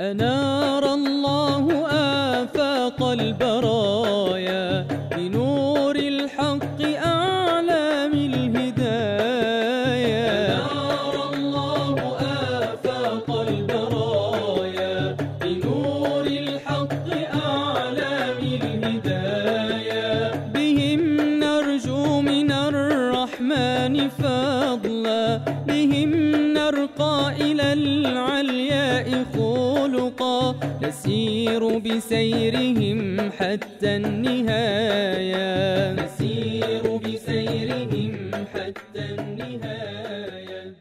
أنار الله آفاق البرايا بنور الحق أعلام الهدايا. أنار الله آفاق البرايا بنور الحق أعلام الهدايا. بهم نرجو من الرحمن فضلا، بهم نرقى إلى العلياء خلقا، نسير بسيرهم حتى النهاية، نسير بسيرهم حتى النهاية.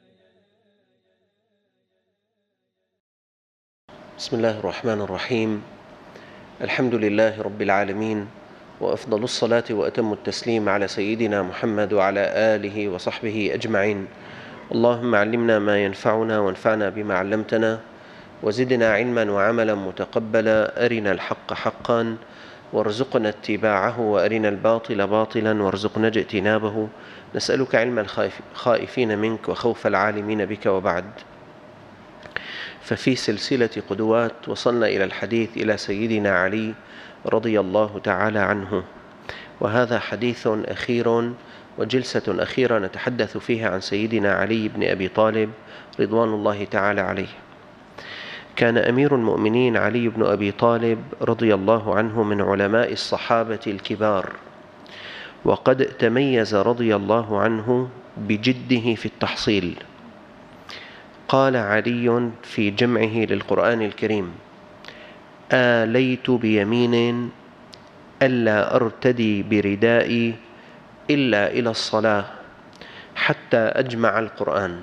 بسم الله الرحمن الرحيم. الحمد لله رب العالمين، وأفضل الصلاة وأتم التسليم على سيدنا محمد وعلى آله وصحبه أجمعين. اللهم علمنا ما ينفعنا وانفعنا بما علمتنا، وزدنا علما وعملا متقبلا. أرنا الحق حقا وارزقنا اتباعه، وأرنا الباطل باطلا وارزقنا اجتنابه. نسألك علم الخائفين منك وخوف العالمين بك. وبعد، ففي سلسلة قدوات وصلنا إلى الحديث إلى سيدنا علي رضي الله تعالى عنه، وهذا حديث أخير وجلسة أخيرة نتحدث فيها عن سيدنا علي بن أبي طالب رضوان الله تعالى عليه. كان أمير المؤمنين علي بن أبي طالب رضي الله عنه من علماء الصحابة الكبار، وقد تميز رضي الله عنه بجده في التحصيل. قال علي في جمعه للقرآن الكريم: آليت بيمين ألا أرتدي بردائي إلا إلى الصلاة حتى أجمع القرآن.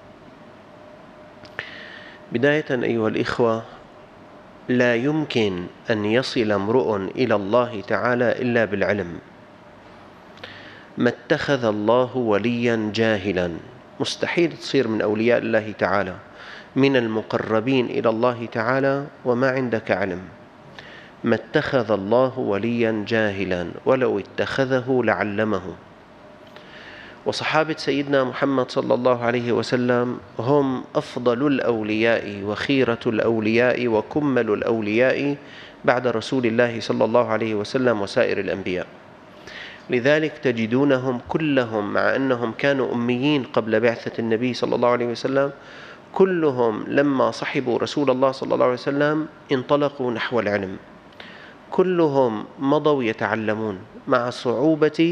بداية أيها الإخوة، لا يمكن أن يصل امرؤ إلى الله تعالى إلا بالعلم. ما اتخذ الله وليا جاهلا، مستحيل تصير من أولياء الله تعالى من المقربين إلى الله تعالى وما عندك علم. ما اتخذ الله وليا جاهلا، ولو اتخذه لعلمه. وصحابة سيدنا محمد صلى الله عليه وسلم هم أفضل الأولياء وخيرة الأولياء وكمل الأولياء بعد رسول الله صلى الله عليه وسلم وسائر الأنبياء. لذلك تجدونهم كلهم، مع أنهم كانوا أميين قبل بعثة النبي صلى الله عليه وسلم، كلهم لما صحبوا رسول الله صلى الله عليه وسلم انطلقوا نحو العلم. كلهم مضوا يتعلمون مع صعوبة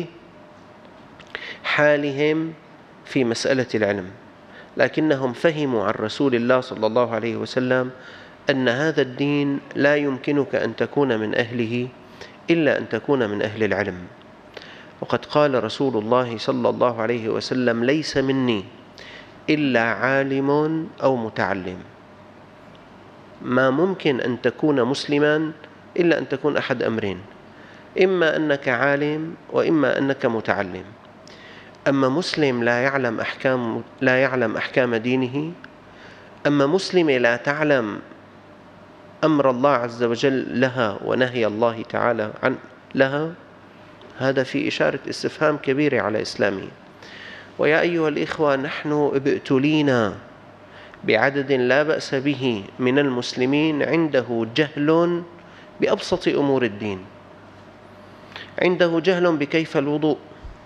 حالهم في مسألة العلم، لكنهم فهموا عن رسول الله صلى الله عليه وسلم أن هذا الدين لا يمكنك أن تكون من أهله إلا أن تكون من أهل العلم. وقد قال رسول الله صلى الله عليه وسلم: ليس مني إلا عالم أو متعلم. ما ممكن أن تكون مسلما إلا أن تكون أحد أمرين: إما أنك عالم وإما أنك متعلم. أما مسلم لا يعلم أحكام دينه، أما مسلم لا تعلم أمر الله عز وجل لها ونهي الله تعالى عن لها، هذا في إشارة استفهام كبيرة على إسلامه. ويا أيها الإخوة، نحن ابتلينا بعدد لا بأس به من المسلمين عنده جهل بأبسط أمور الدين. عنده جهل بكيف الوضوء،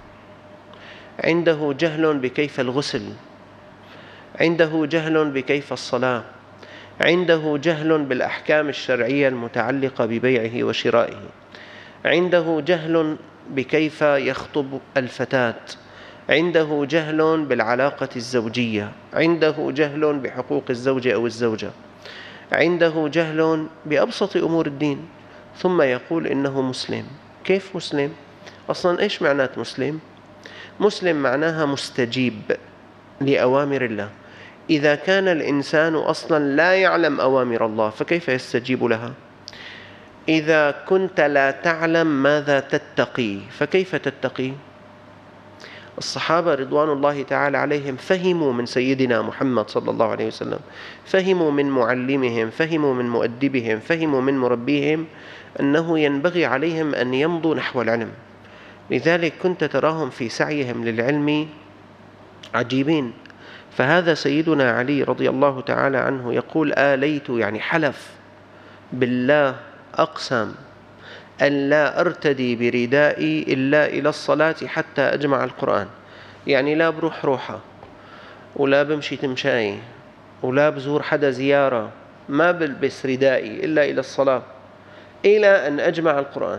عنده جهل بكيف الغسل، عنده جهل بكيف الصلاة، عنده جهل بالأحكام الشرعية المتعلقة ببيعه وشرائه، عنده جهل بكيف يخطب الفتاة، عنده جهل بالعلاقة الزوجية، عنده جهل بحقوق الزوج أو الزوجة، عنده جهل بأبسط أمور الدين، ثم يقول إنه مسلم. كيف مسلم؟ أصلا إيش معنات مسلم؟ مسلم معناها مستجيب لأوامر الله. إذا كان الإنسان أصلا لا يعلم أوامر الله فكيف يستجيب لها؟ إذا كنت لا تعلم ماذا تتقي فكيف تتقي؟ الصحابة رضوان الله تعالى عليهم فهموا من سيدنا محمد صلى الله عليه وسلم، فهموا من معلمهم، فهموا من مؤدبهم، فهموا من مربيهم أنه ينبغي عليهم أن يمضوا نحو العلم. لذلك كنت تراهم في سعيهم للعلم عجيبين. فهذا سيدنا علي رضي الله تعالى عنه يقول: آليت، يعني حلف بالله، أقسم أن لا أرتدي بردائي إلا إلى الصلاة حتى أجمع القرآن. يعني لا بروح روحة، ولا بمشي تمشاي، ولا بزور حدا زيارة، ما بلبس ردائي إلا إلى الصلاة إلى أن أجمع القرآن.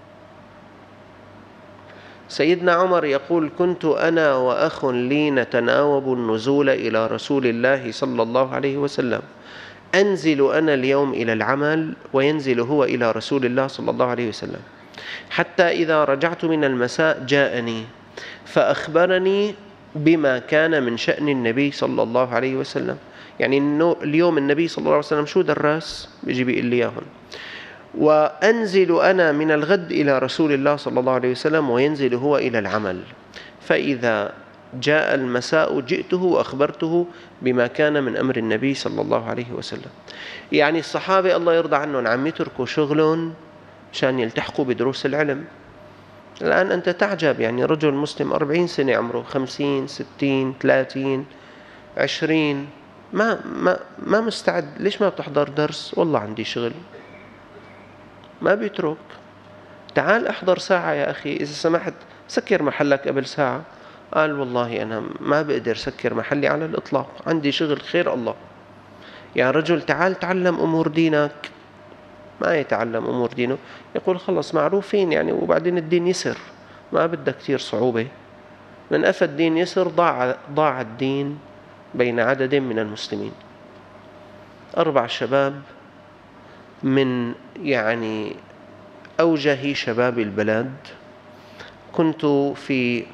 سيدنا عمر يقول: كنت أنا وأخ لي نتناوب النزول إلى رسول الله صلى الله عليه وسلم، أنزل أنا اليوم إلى العمل وينزل هو إلى رسول الله صلى الله عليه وسلم، حتى إذا رجعت من المساء جاءني فأخبرني بما كان من شأن النبي صلى الله عليه وسلم. يعني إنه اليوم النبي صلى الله عليه وسلم شو درس بيجي بيقول لي إياهم. وأنزل أنا من الغد إلى رسول الله صلى الله عليه وسلم وينزل هو إلى العمل، فإذا جاء المساء جئته وأخبرته بما كان من أمر النبي صلى الله عليه وسلم. يعني الصحابة الله يرضى عنهم عم يتركوا شغلهم عشان يلتحقوا بدروس العلم. الآن أنت تعجب، يعني رجل مسلم 40 سنة عمره، 50 60 30 20 ما مستعد. ليش ما بتحضر درس؟ والله عندي شغل. ما بيترك. تعال احضر ساعة يا أخي، إذا سمحت سكر محلك قبل ساعة. قال: والله أنا ما بقدر سكر محلي على الإطلاق، عندي شغل. خير الله. يا رجل تعال تعلم أمور دينك. ما يتعلم أمور دينه، يقول: خلص معروفين يعني، وبعدين الدين يسر، ما بدها كتير صعوبة. من أفى الدين يسر ضاع الدين بين عدد من المسلمين. 4 شباب من يعني أوجه شباب البلد. كنت في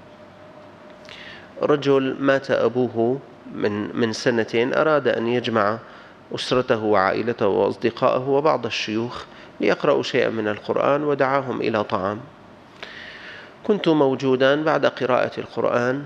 رجل مات أبوه من 2 سنين، أراد أن يجمع أسرته وعائلته وأصدقائه وبعض الشيوخ ليقرأوا شيئا من القرآن، ودعاهم إلى طعام. كنت موجودا. بعد قراءة القرآن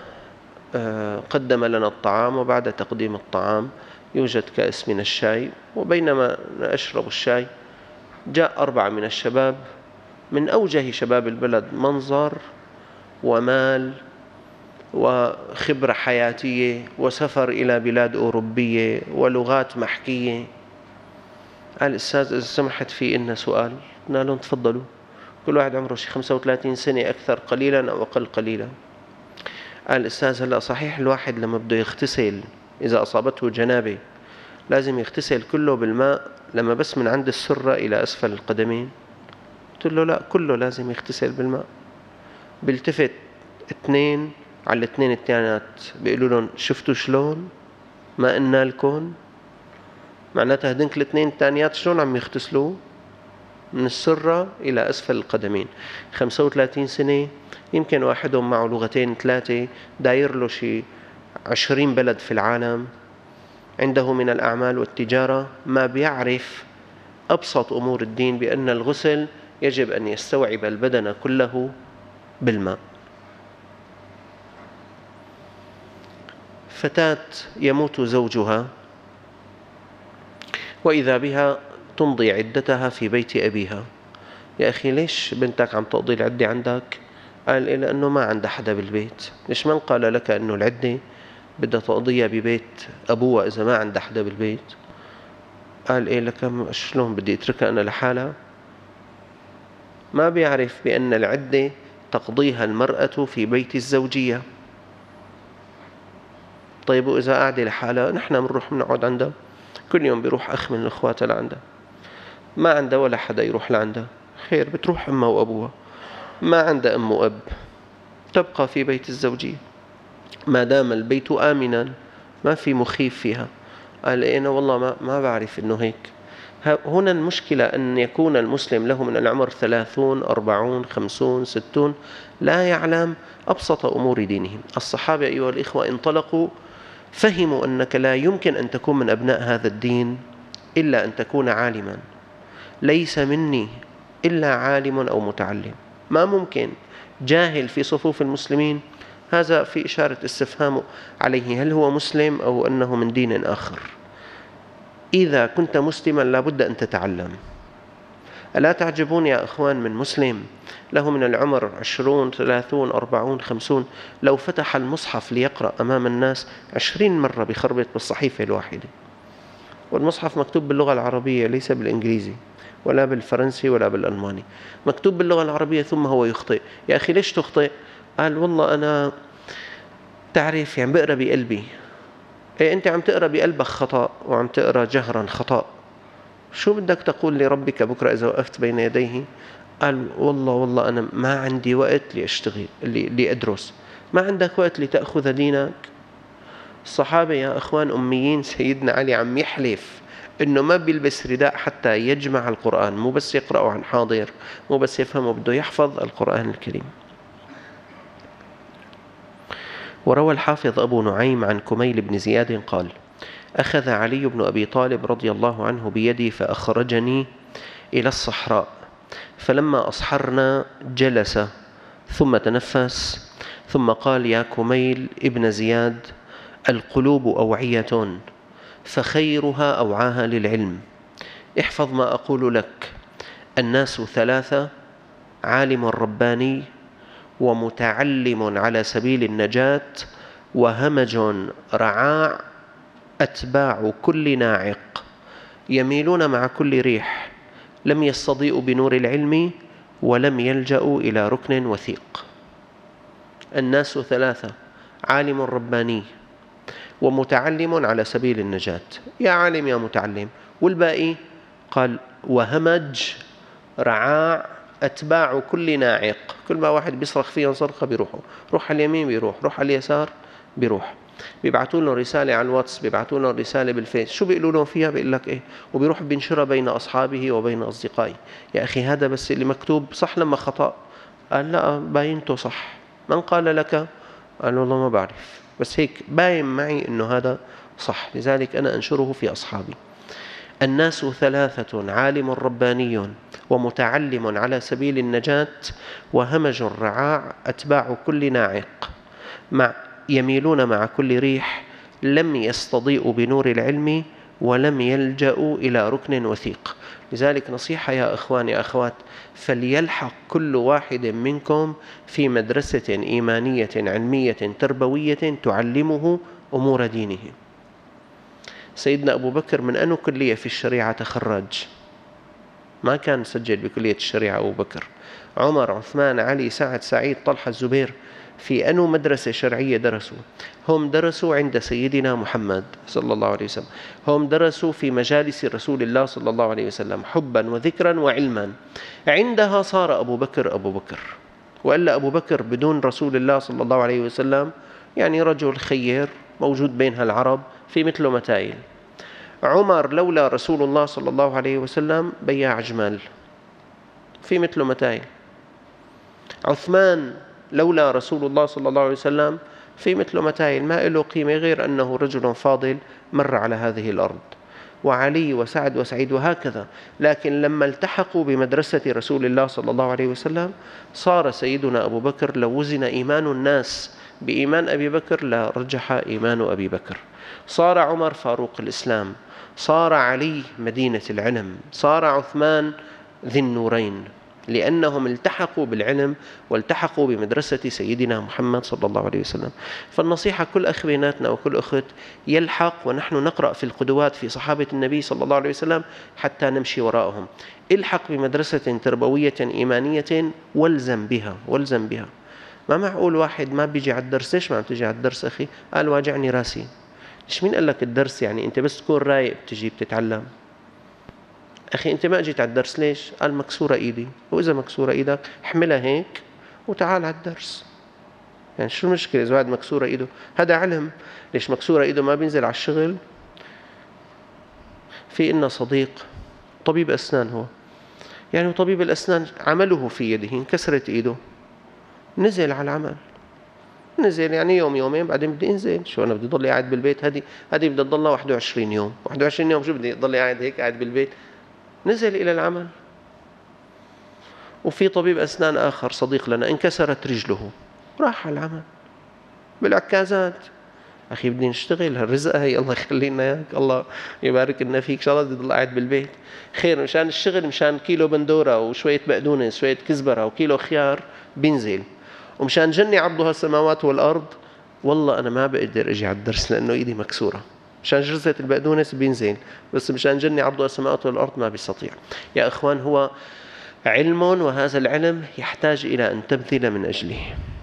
قدم لنا الطعام، وبعد تقديم الطعام يوجد كأس من الشاي، وبينما أشرب الشاي جاء 4 من الشباب من أوجه شباب البلد، منظر ومال وخبرة حياتية وسفر إلى بلاد أوروبية ولغات محكية. قال: أستاذ إذا سمحت في إلنا سؤال. قلنا لهم: تفضلوا. كل واحد عمره شي 35 سنة، أكثر قليلا أو أقل قليلا. قال: أستاذ هلأ صحيح الواحد لما بده يغتسل إذا أصابته جنابة لازم يغتسل كله بالماء لما بس من عند السرة إلى أسفل القدمين؟ قلت له: لا، كله لازم يغتسل بالماء. بيلتفت 2 على 2 التانيات بيقولوا لهم: شفتوا شلون ما قلنا لكم؟ معناتها هدنك 2 التانيات شلون عم يغتسلوا؟ من السرة إلى أسفل القدمين. 35 سنة، يمكن واحدهم معه 2 3، داير له شي 20 بلد في العالم، عنده من الأعمال والتجارة، ما بيعرف أبسط أمور الدين، بأن الغسل يجب أن يستوعب البدن كله بالماء. فتاة يموت زوجها، وإذا بها تمضي عدتها في بيت أبيها. يا أخي ليش بنتك عم تقضي العدة عندك؟ قال: إيه لأنه ما عندها حدا بالبيت. ليش من قال لك أنه العدة بدها تقضيها ببيت أبوها إذا ما عندها حدا بالبيت؟ قال: إيه لك شلون بدي أتركها أنا لحالها؟ ما بيعرف بأن العدة تقضيها المرأة في بيت الزوجية. طيب وإذا قاعدة لحالها؟ نحن بنروح بنقعد عندها، كل يوم بيروح أخ من الأخوات لعندها، ما عندها ولا حدا يروح لعندها. خير، بتروح أمها وأبوها. ما عندها أم وأب، تبقى في بيت الزوجية ما دام البيت آمنا، ما في مخيف فيها. قال: أنا والله ما بعرف إنه هيك. هنا المشكلة أن يكون المسلم له من العمر 30 40 50 60 لا يعلم أبسط أمور دينهم. الصحابة أيها الإخوة انطلقوا، فهموا أنك لا يمكن أن تكون من أبناء هذا الدين إلا أن تكون عالما. ليس مني إلا عالم أو متعلم. ما ممكن جاهل في صفوف المسلمين، هذا في إشارة استفهام عليه، هل هو مسلم أو أنه من دين آخر. إذا كنت مسلما لابد أن تتعلم. ألا تعجبون يا أخوان من مسلم له من العمر 20 30 40 50 لو فتح المصحف ليقرأ أمام الناس 20 مرة بخربط بالصحيفة الواحدة، والمصحف مكتوب باللغة العربية ليس بالإنجليزي ولا بالفرنسي ولا بالألماني، مكتوب باللغة العربية، ثم هو يخطئ. يا أخي ليش تخطئ؟ قال والله أنا تعرف يعني بقرأ بقلبي. إيه أنت عم تقرأ بقلبك خطأ وعم تقرأ جهرا خطأ، شو بدك تقول لربك بكرة إذا وقفت بين يديه؟ قال والله أنا ما عندي وقت لأشتغل لأدرس. ما عندك وقت لتأخذ دينك؟ الصحابة يا أخوان أميين، سيدنا علي عم يحلف إنه ما بيلبس رداء حتى يجمع القرآن، مو بس يقرأه عن حاضر، مو بس يفهمه، بده يحفظ القرآن الكريم. وروى الحافظ أبو نعيم عن كميل بن زياد قال: أخذ علي بن أبي طالب رضي الله عنه بيدي فأخرجني إلى الصحراء، فلما أصحرنا جلس ثم تنفس ثم قال: يا كميل ابن زياد، القلوب أوعية فخيرها أوعاها للعلم، احفظ ما أقول لك، الناس ثلاثة: عالم رباني، ومتعلم على سبيل النجاة، وهمج رعاع أتباع كل ناعق، يميلون مع كل ريح، لم يستضيئوا بنور العلم ولم يلجأوا إلى ركن وثيق. الناس ثلاثة: عالم رباني، ومتعلم على سبيل النجاة، يا عالم يا متعلم، والباقي قال: وهمج رعاع أتباع كل ناعق، كل ما واحد بيصرخ فيهم صرخة بيروحوا، روح على اليمين بيروح، روح على اليسار بيروح، بيبعتوا له رسالة على الواتس، بيبعتوا له رسالة بالفيس، شو بيقولوا له فيها؟ بيقول لك إيه، وبيروح بينشرها بين أصحابه وبين أصدقائه. يا أخي هذا بس اللي مكتوب صح لما خطأ؟ قال لا، باينته صح. من قال لك؟ قال والله ما بعرف، بس هيك باين معي إنه هذا صح، لذلك أنا أنشره في أصحابي. الناس ثلاثة: عالم رباني، ومتعلم على سبيل النجاة، وهمج الرعاع أتباع كل ناعق، يميلون مع كل ريح، لم يستضيئوا بنور العلم ولم يلجأوا إلى ركن وثيق. لذلك نصيحة يا أخوان يا أخوات، فليلحق كل واحد منكم في مدرسة إيمانية علمية تربوية تعلمه أمور دينه. سيدنا أبو بكر من أنه كلية في الشريعة تخرج؟ ما كان سجل بكلية الشريعة أبو بكر. عمر، عثمان، علي، سعد، سعيد، طلحة، الزبير، في أنه مدرسة شرعية درسوا؟ هم درسوا عند سيدنا محمد صلى الله عليه وسلم، هم درسوا في مجالس رسول الله صلى الله عليه وسلم حبا وذكرا وعلما. عندها صار أبو بكر أبو بكر، وإلا أبو بكر بدون رسول الله صلى الله عليه وسلم يعني رجل خير موجود بين العرب في مثل متايل. عمر لولا رسول الله صلى الله عليه وسلم بياع جمال في مثل متايل. عثمان لولا رسول الله صلى الله عليه وسلم في مثل متايل، ما له قيمة غير أنه رجل فاضل مر على هذه الأرض. وعلي وسعد وسعيد وهكذا. لكن لما التحقوا بمدرسة رسول الله صلى الله عليه وسلم صار سيدنا أبو بكر لو وزن إيمان الناس بإيمان أبي بكر لرجح إيمان أبي بكر. صار عمر فاروق الإسلام، صار علي مدينة العلم، صار عثمان ذي النورين، لأنهم التحقوا بالعلم والتحقوا بمدرسة سيدنا محمد صلى الله عليه وسلم. فالنصيحة كل أخ بيناتنا وكل أخت يلحق، ونحن نقرأ في القدوات في صحابة النبي صلى الله عليه وسلم حتى نمشي وراءهم. الحق بمدرسة تربوية إيمانية والزم بها، والزم بها. ما معقول واحد ما بيجي على الدرس. ليش ما عم تجي على الدرس أخي؟ قال واجعني راسي. ليش؟ مين قال لك الدرس يعني أنت بس تكون رايق بتجي بتتعلم؟ أخي أنت ما أجيت على الدرس ليش؟ قال مكسورة إيدي. وإذا مكسورة إيدك احملها هيك وتعال على الدرس. يعني شو المشكلة إذا واحد مكسورة إيده؟ هذا علم. ليش مكسورة إيده ما بينزل على الشغل؟ في إلنا صديق طبيب أسنان، هو يعني طبيب الأسنان عمله في يده، انكسرت إيده، نزل على العمل، نزل يعني يوم يومين بعدين بدي انزل. شو أنا بدي ضل قاعد بالبيت؟ هذه بدي تضلها 21 يوم. 21 يوم شو بدي ضل قاعد هيك قاعد بالبيت؟ نزل إلى العمل. وفي طبيب أسنان آخر صديق لنا انكسرت رجله، راح على العمل بالعكازات. أخي بدي نشتغل، هالرزقة هي الله يخلي لنا إياك، الله يبارك لنا فيك، إن شاء الله بدي أضل قاعد بالبيت خير. مشان الشغل، مشان كيلو بندورة وشوية بقدونس شوية كزبرة وكيلو خيار بينزل، ومشان جني عرضها السماوات والأرض والله أنا ما بقدر أجي على الدرس لأنه إيدي مكسورة. مشان جرزة البقدونس بينزل، بس مشان جني عرضها السماوات والأرض ما بيستطيع. يا إخوان، هو علم، وهذا العلم يحتاج إلى أن تبذل من أجله.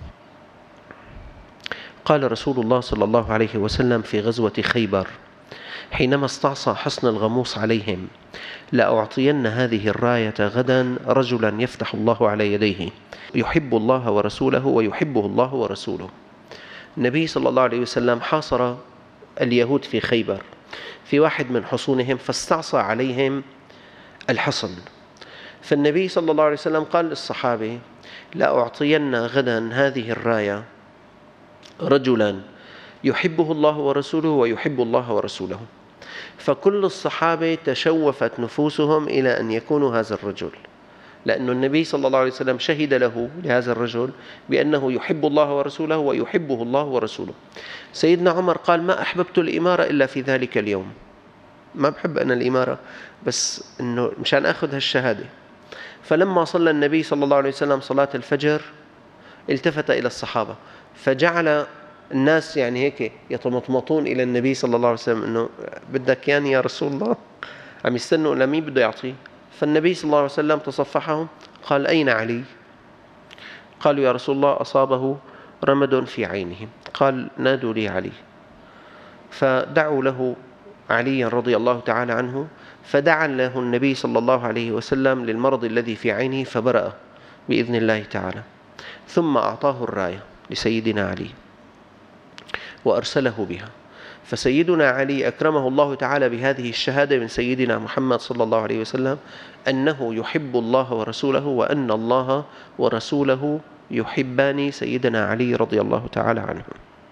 قال رسول الله صلى الله عليه وسلم في غزوة خيبر حينما استعصى حصن الغموس عليهم: لأعطين هذه الراية غدا رجلا يفتح الله على يديه يحب الله ورسوله ويحبه الله ورسوله. النبي صلى الله عليه وسلم حاصر اليهود في خيبر في واحد من حصونهم، فاستعصى عليهم الحصن. فالنبي صلى الله عليه وسلم قال للصحابة: لأعطين غدا هذه الراية رجلا يحبه الله ورسوله ويحب الله ورسوله. فكل الصحابة تشوفت نفوسهم إلى أن يكونوا هذا الرجل، لأن النبي صلى الله عليه وسلم شهد له لهذا الرجل بأنه يحب الله ورسوله ويحبه الله ورسوله. سيدنا عمر قال: ما أحببت الإمارة إلا في ذلك اليوم، ما بحب أنا الإمارة بس إنه مشان أخذ هالشهادة. فلما صلى النبي صلى الله عليه وسلم صلاة الفجر التفت إلى الصحابة فجعل الناس يعني هيك يتمطمطون إلى النبي صلى الله عليه وسلم إنه بدك يعني يا رسول الله، عم يستنوا لمين بده يعطيه. فالنبي صلى الله عليه وسلم تصفحهم قال: أين علي؟ قالوا: يا رسول الله أصابه رمد في عينه. قال: نادوا لي علي. فدعوا له علي رضي الله تعالى عنه، فدعا له النبي صلى الله عليه وسلم للمرض الذي في عينه فبرأ بإذن الله تعالى. ثم أعطاه الراية لسيدنا علي وأرسله بها. فسيدنا علي أكرمه الله تعالى بهذه الشهادة من سيدنا محمد صلى الله عليه وسلم أنه يحب الله ورسوله وأن الله ورسوله يحبان سيدنا علي رضي الله تعالى عنه.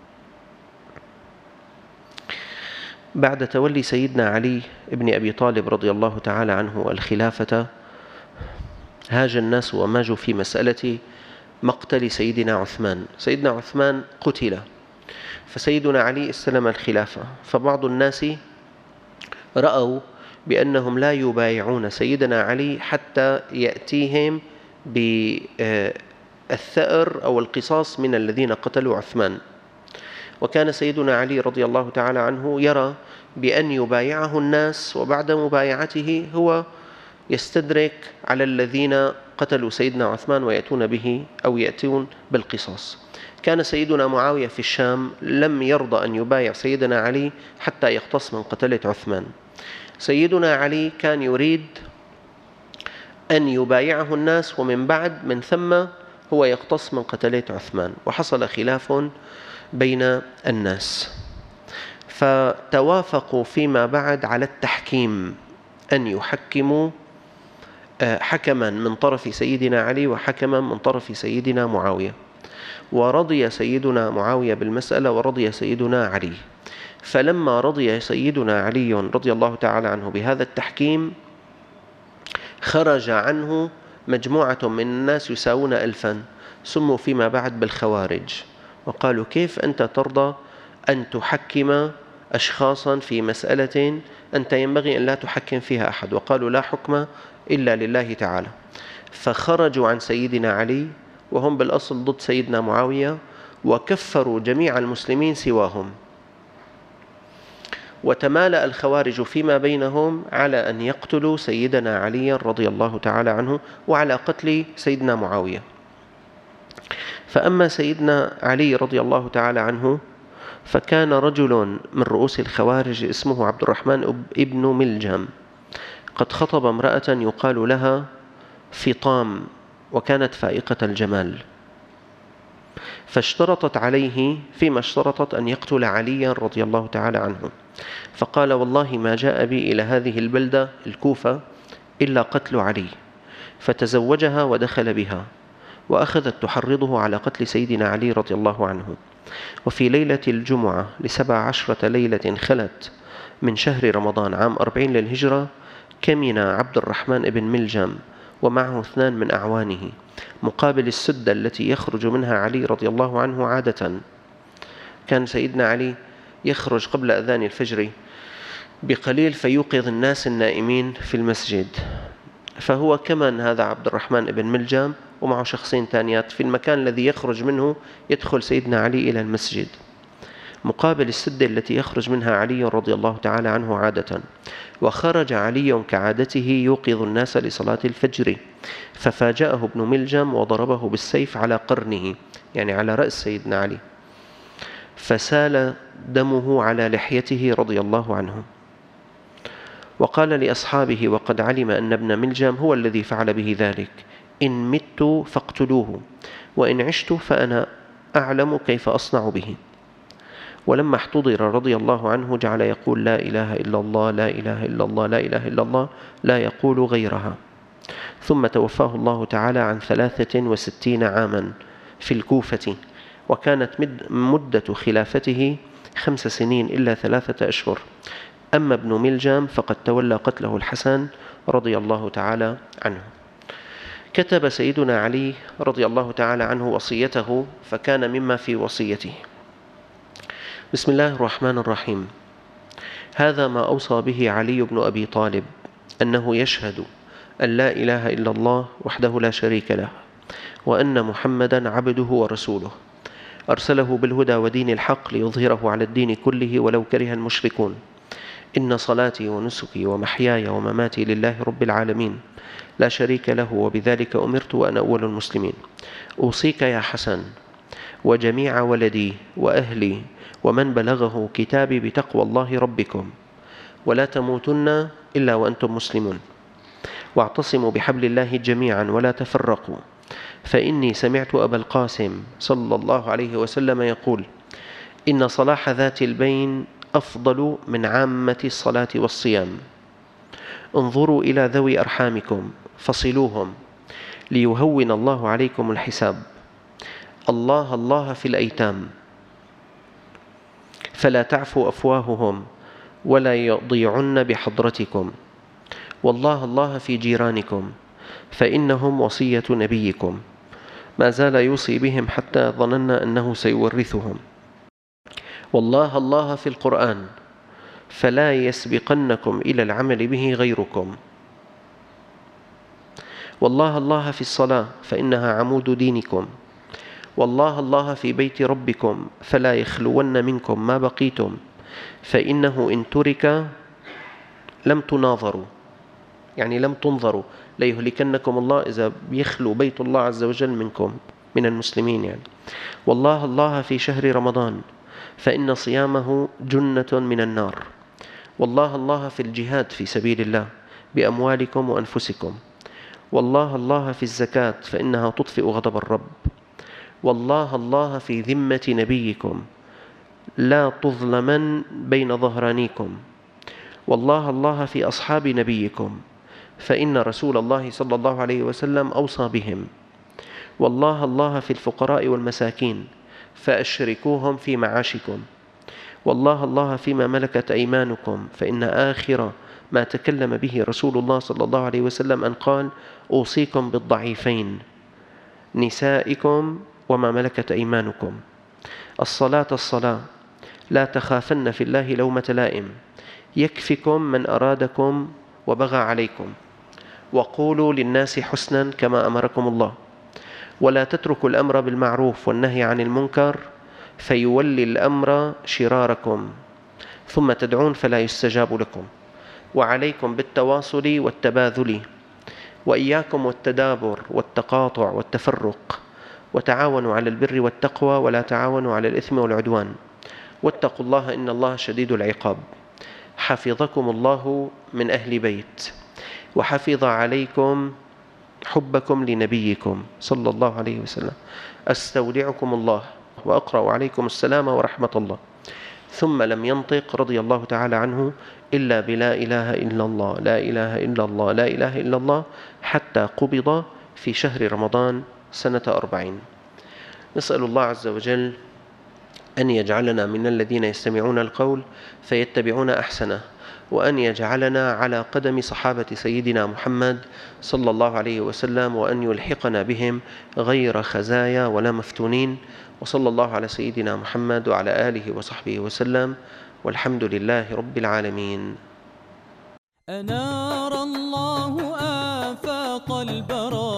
بعد تولي سيدنا علي ابن أبي طالب رضي الله تعالى عنه الخلافة، هاج الناس وماجوا في مسألة مقتل سيدنا عثمان. سيدنا عثمان قتل، فسيدنا علي استلم الخلافة. فبعض الناس رأوا بأنهم لا يبايعون سيدنا علي حتى يأتيهم بالثأر أو القصاص من الذين قتلوا عثمان. وكان سيدنا علي رضي الله تعالى عنه يرى بأن يبايعه الناس، وبعد مبايعته هو يستدرك على الذين قتلوا سيدنا عثمان ويأتون به أو يأتون بالقصاص. كان سيدنا معاوية في الشام لم يرضى أن يبايع سيدنا علي حتى يقتص من قتلة عثمان. سيدنا علي كان يريد أن يبايعه الناس، ومن بعد من ثم هو يقتص من قتلة عثمان، وحصل خلاف بين الناس. فتوافقوا فيما بعد على التحكيم، أن يحكموا حكما من طرف سيدنا علي وحكما من طرف سيدنا معاوية. ورضي سيدنا معاوية بالمسألة ورضي سيدنا علي. فلما رضي سيدنا علي رضي الله تعالى عنه بهذا التحكيم، خرج عنه مجموعة من الناس يساوون 1000، سموا فيما بعد بالخوارج، وقالوا: كيف أنت ترضى أن تحكم أشخاصا في مسألة أنت ينبغي أن لا تحكم فيها أحد؟ وقالوا: لا حكم إلا لله تعالى. فخرجوا عن سيدنا علي وهم بالأصل ضد سيدنا معاوية، وكفروا جميع المسلمين سواهم. وتمالأ الخوارج فيما بينهم على أن يقتلوا سيدنا علي رضي الله تعالى عنه وعلى قتل سيدنا معاوية. فأما سيدنا علي رضي الله تعالى عنه فكان رجل من رؤوس الخوارج اسمه عبد الرحمن ابن ملجم قد خطب امرأة يقال لها فطام، وكانت فائقة الجمال، فاشترطت عليه فيما اشترطت أن يقتل عليا رضي الله تعالى عنه. فقال: والله ما جاء بي إلى هذه البلدة الكوفة إلا قتل علي. فتزوجها ودخل بها، وأخذت تحرضه على قتل سيدنا علي رضي الله عنه. وفي ليلة الجمعة ل17 ليلة خلت من شهر رمضان عام 40 للهجرة، كمن عبد الرحمن بن ملجم ومعه 2 من أعوانه مقابل السدة التي يخرج منها علي رضي الله عنه. عادة كان سيدنا علي يخرج قبل أذان الفجر بقليل فيوقظ الناس النائمين في المسجد. فهو كمن هذا عبد الرحمن بن ملجم ومعه شخصين تانيات، في المكان الذي يخرج منه يدخل سيدنا علي إلى المسجد مقابل السدة التي يخرج منها علي رضي الله تعالى عنه عادة. وخرج علي كعادته يوقظ الناس لصلاة الفجر، ففاجأه ابن ملجم وضربه بالسيف على قرنه، يعني على رأس سيدنا علي، فسال دمه على لحيته رضي الله عنه. وقال لأصحابه وقد علم أن ابن ملجم هو الذي فعل به ذلك: إن مت فاقتلوه، وإن عشت فأنا أعلم كيف أصنع به. ولما احتضر رضي الله عنه جعل يقول: لا إله إلا الله، لا إله إلا الله، لا إله إلا الله، لا يقول غيرها. ثم توفاه الله تعالى عن 63 عاما في الكوفة، وكانت مدة خلافته 5 سنين إلا 3 أشهر. أما ابن ملجم فقد تولى قتله الحسن رضي الله تعالى عنه. كتب سيدنا علي رضي الله تعالى عنه وصيته، فكان مما في وصيته: بسم الله الرحمن الرحيم. هذا ما أوصى به علي بن أبي طالب، أنه يشهد أن لا إله إلا الله وحده لا شريك له، وأن محمدا عبده ورسوله، أرسله بالهدى ودين الحق ليظهره على الدين كله ولو كره المشركون. إن صلاتي ونسكي ومحياي ومماتي لله رب العالمين لا شريك له، وبذلك أمرت وأنا أول المسلمين. أوصيك يا حسن وجميع ولدي وأهلي ومن بلغه كتابي بتقوى الله ربكم، ولا تموتن إلا وأنتم مسلمون، واعتصموا بحبل الله جميعا ولا تفرقوا، فإني سمعت أبا القاسم صلى الله عليه وسلم يقول: إن صلاح ذات البين أفضل من عامة الصلاة والصيام. انظروا إلى ذوي أرحامكم فصلوهم ليهون الله عليكم الحساب. الله الله في الأيتام فلا تعفوا أفواههم ولا يضيعن بحضرتكم. والله الله في جيرانكم فإنهم وصية نبيكم، ما زال يوصي بهم حتى ظننا أنه سيورثهم. والله الله في القرآن فلا يسبقنكم إلى العمل به غيركم. والله الله في الصلاة فإنها عمود دينكم. والله الله في بيت ربكم فلا يخلون منكم ما بقيتم، فإنه إن ترك لم تناظروا، يعني لم تنظروا، ليهلكنكم الله إذا يخلو بيت الله عز وجل منكم من المسلمين يعني. والله الله في شهر رمضان فإن صيامه جنة من النار. والله الله في الجهاد في سبيل الله بأموالكم وأنفسكم. والله الله في الزكاة فإنها تطفئ غضب الرب. والله الله في ذمة نبيكم لا تظلمن بين ظهرانيكم. والله الله في أصحاب نبيكم فإن رسول الله صلى الله عليه وسلم أوصى بهم. والله الله في الفقراء والمساكين فأشركوهم في معاشكم. والله الله فيما ملكت أيمانكم فإن آخر ما تكلم به رسول الله صلى الله عليه وسلم أن قال: أوصيكم بالضعيفين نسائكم وما ملكت أيمانكم. الصلاة الصلاة لا تخافن في الله لومة لائم، يكفكم من أرادكم وبغى عليكم، وقولوا للناس حسنا كما أمركم الله. ولا تتركوا الأمر بالمعروف والنهي عن المنكر فيولي الأمر شراركم، ثم تدعون فلا يستجاب لكم. وعليكم بالتواصل والتباذل، وإياكم والتدابر والتقاطع والتفرق، وتعاونوا على البر والتقوى ولا تعاونوا على الإثم والعدوان، واتقوا الله إن الله شديد العقاب. حفظكم الله من أهل بيت، وحفظ عليكم حبكم لنبيكم صلى الله عليه وسلم. أستودعكم الله وأقرأ عليكم السلام ورحمة الله. ثم لم ينطق رضي الله تعالى عنه إلا بلا إله إلا الله، لا إله إلا الله، لا إله إلا الله، حتى قبض في شهر رمضان سنة 40. نسأل الله عز وجل أن يجعلنا من الذين يستمعون القول فيتبعون أحسنه، وأن يجعلنا على قدم صحابة سيدنا محمد صلى الله عليه وسلم، وأن يلحقنا بهم غير خزايا ولا مفتونين. وصلى الله على سيدنا محمد وعلى آله وصحبه وسلم، والحمد لله رب العالمين. أنار الله آفاق البرايا